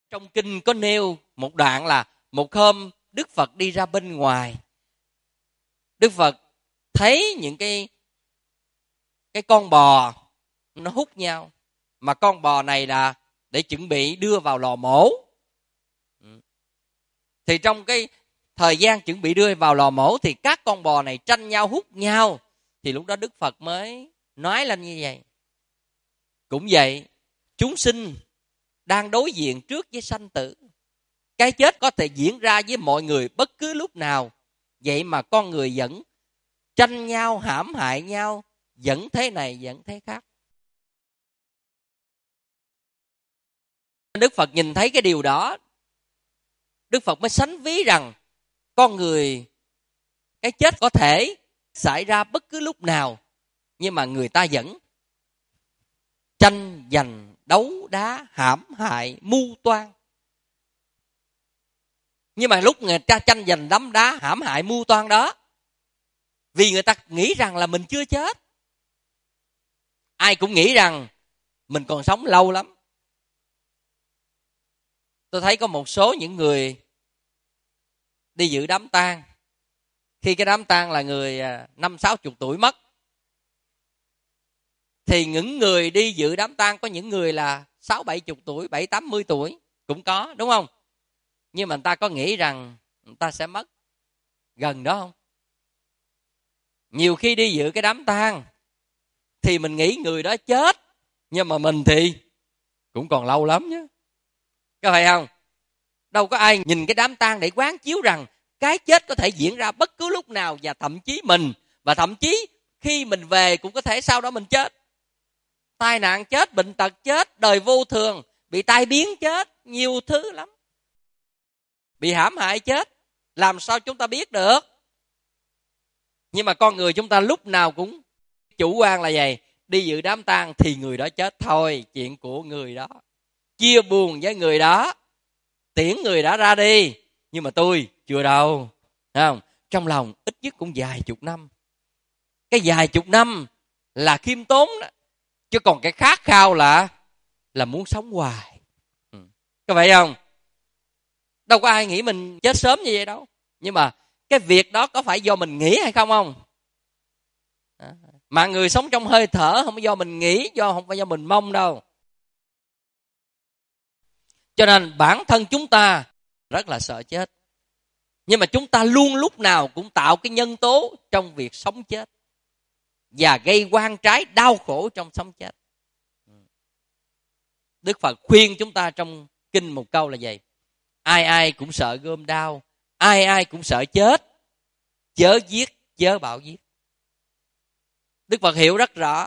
Trong kinh có nêu một đoạn là một hôm Đức Phật đi ra bên ngoài. Đức Phật thấy những cái con bò nó hút nhau. Mà con bò này là để chuẩn bị đưa vào lò mổ. Thì trong cái thời gian chuẩn bị đưa vào lò mổ thì các con bò này tranh nhau hút nhau. Thì lúc đó Đức Phật mới nói lên như vậy. Cũng vậy, chúng sinh đang đối diện trước với sanh tử. Cái chết có thể diễn ra với mọi người bất cứ lúc nào. Vậy mà con người vẫn tranh nhau, hãm hại nhau, vẫn thế này, vẫn thế khác. Đức Phật nhìn thấy cái điều đó, Đức Phật mới sánh ví rằng con người, cái chết có thể xảy ra bất cứ lúc nào, nhưng mà người ta vẫn tranh giành, đấu đá, hãm hại, mưu toan. Nhưng mà lúc người ta tranh giành, đấm đá, hãm hại, mưu toan đó, vì người ta nghĩ rằng là mình chưa chết. Ai cũng nghĩ rằng mình còn sống lâu lắm. Tôi thấy có một số những người đi dự đám tang, khi cái đám tang là người 50-60 tuổi mất, thì những người đi dự đám tang có những người là 60-70 tuổi, 70-80 tuổi cũng có, đúng không? Nhưng mà người ta có nghĩ rằng người ta sẽ mất gần đó không? Nhiều khi đi dự cái đám tang thì mình nghĩ người đó chết, nhưng mà mình thì cũng còn lâu lắm nhé. Có phải không? Đâu có ai nhìn cái đám tang để quán chiếu rằng cái chết có thể diễn ra bất cứ lúc nào, và thậm chí mình, và thậm chí khi mình về cũng có thể sau đó mình chết. Tai nạn chết, bệnh tật chết, đời vô thường, bị tai biến chết, nhiều thứ lắm. Bị hãm hại chết, làm sao chúng ta biết được? Nhưng mà con người chúng ta lúc nào cũng chủ quan là vậy. Đi dự đám tang thì người đó chết thôi, chuyện của người đó. Chia buồn với người đó, tiễn người đó ra đi. Nhưng mà tôi chưa đâu, thấy không? Trong lòng ít nhất cũng vài chục năm. Cái vài chục năm là khiêm tốn đó. Chứ còn cái khát khao là muốn sống hoài. Có phải không? Đâu có ai nghĩ mình chết sớm như vậy đâu. Nhưng mà cái việc đó có phải do mình nghĩ hay không? Mà người sống trong hơi thở không phải do mình nghĩ, không phải do mình mong đâu. Cho nên bản thân chúng ta rất là sợ chết. Nhưng mà chúng ta luôn lúc nào cũng tạo cái nhân tố trong việc sống chết, và gây oan trái đau khổ trong sống chết. Đức Phật khuyên chúng ta trong kinh một câu là vậy: ai ai cũng sợ gươm đao, ai ai cũng sợ chết, chớ giết, chớ bảo giết. Đức Phật hiểu rất rõ.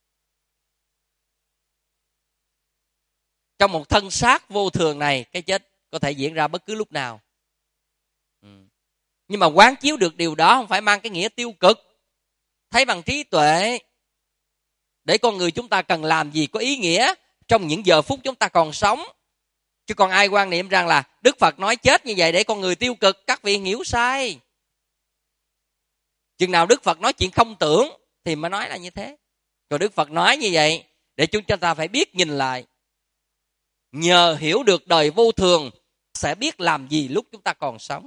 Trong một thân xác vô thường này, cái chết có thể diễn ra bất cứ lúc nào. Nhưng mà quán chiếu được điều đó không phải mang cái nghĩa tiêu cực. Thấy bằng trí tuệ để con người chúng ta cần làm gì có ý nghĩa trong những giờ phút chúng ta còn sống. Chứ còn ai quan niệm rằng là Đức Phật nói chết như vậy để con người tiêu cực, các vị hiểu sai. Chừng nào Đức Phật nói chuyện không tưởng thì mới nói là như thế. Còn Đức Phật nói như vậy để chúng ta phải biết nhìn lại. Nhờ hiểu được đời vô thường sẽ biết làm gì lúc chúng ta còn sống.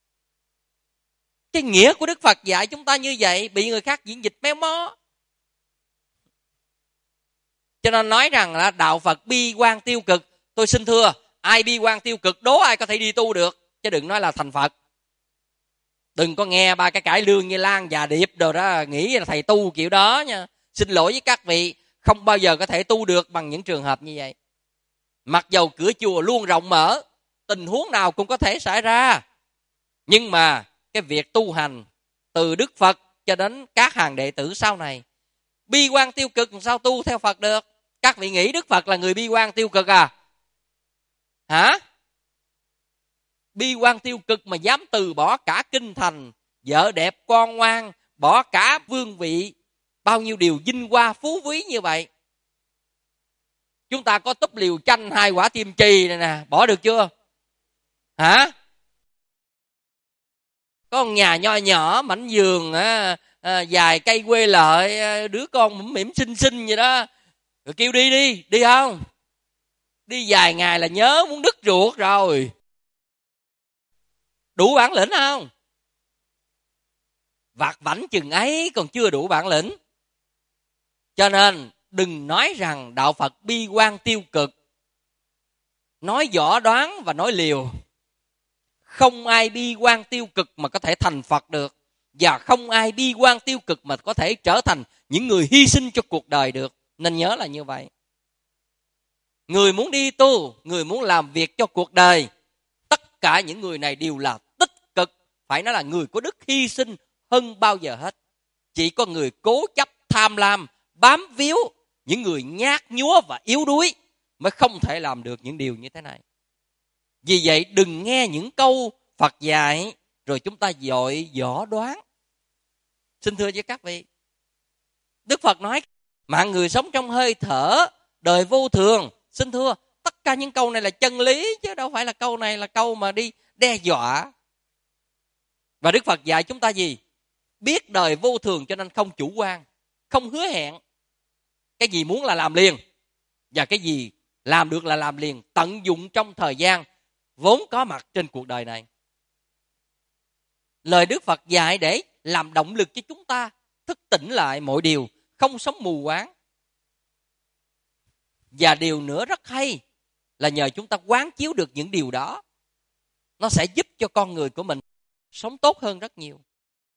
Cái nghĩa của Đức Phật dạy chúng ta như vậy bị người khác diễn dịch méo mó. Cho nên nói rằng là đạo Phật bi quan tiêu cực. Tôi xin thưa, ai bi quan tiêu cực đố ai có thể đi tu được, chứ đừng nói là thành Phật. Đừng có nghe ba cái cải lương như Lan và Điệp đồ đó nghĩ là thầy tu kiểu đó nha. Xin lỗi với các vị, không bao giờ có thể tu được bằng những trường hợp như vậy. Mặc dầu cửa chùa luôn rộng mở, tình huống nào cũng có thể xảy ra. Nhưng mà cái việc tu hành từ Đức Phật cho đến các hàng đệ tử sau này, bi quan tiêu cực làm sao tu theo Phật được? Các vị nghĩ Đức Phật là người bi quan tiêu cực à? Hả? Bi quan tiêu cực mà dám từ bỏ cả kinh thành, vợ đẹp con ngoan, bỏ cả vương vị, bao nhiêu điều vinh hoa phú quý như vậy. Chúng ta có túp liều chanh 2 quả tim trì này nè, bỏ được chưa? Hả? Có một nhà nho nhỏ mảnh vườn, vài cây quê lợi, đứa con mỉm xinh xinh vậy đó, rồi kêu đi không? Đi vài ngày là nhớ muốn đứt ruột rồi. Đủ bản lĩnh không? Vặt vãnh chừng ấy còn chưa đủ bản lĩnh. Cho nên đừng nói rằng đạo Phật bi quan tiêu cực, nói võ đoán và nói liều. Không ai bi quan tiêu cực mà có thể thành Phật được, và không ai bi quan tiêu cực mà có thể trở thành những người hy sinh cho cuộc đời được. Nên nhớ là như vậy. Người muốn đi tu, người muốn làm việc cho cuộc đời, tất cả những người này đều là tích cực. Phải nói là người có đức hy sinh hơn bao giờ hết. Chỉ có người cố chấp tham lam, bám víu, những người nhát nhúa và yếu đuối mới không thể làm được những điều như thế này. Vì vậy đừng nghe những câu Phật dạy rồi chúng ta vội võ đoán. Xin thưa với các vị, Đức Phật nói mạng người sống trong hơi thở, đời vô thường. Xin thưa, tất cả những câu này là chân lý, chứ đâu phải là câu này là câu mà đi đe dọa. Và Đức Phật dạy chúng ta gì? Biết đời vô thường cho nên không chủ quan, không hứa hẹn. Cái gì muốn là làm liền, và cái gì làm được là làm liền, tận dụng trong thời gian vốn có mặt trên cuộc đời này. Lời Đức Phật dạy để làm động lực cho chúng ta thức tỉnh lại mọi điều, không sống mù quáng. Và điều nữa rất hay là nhờ chúng ta quán chiếu được những điều đó, nó sẽ giúp cho con người của mình sống tốt hơn rất nhiều.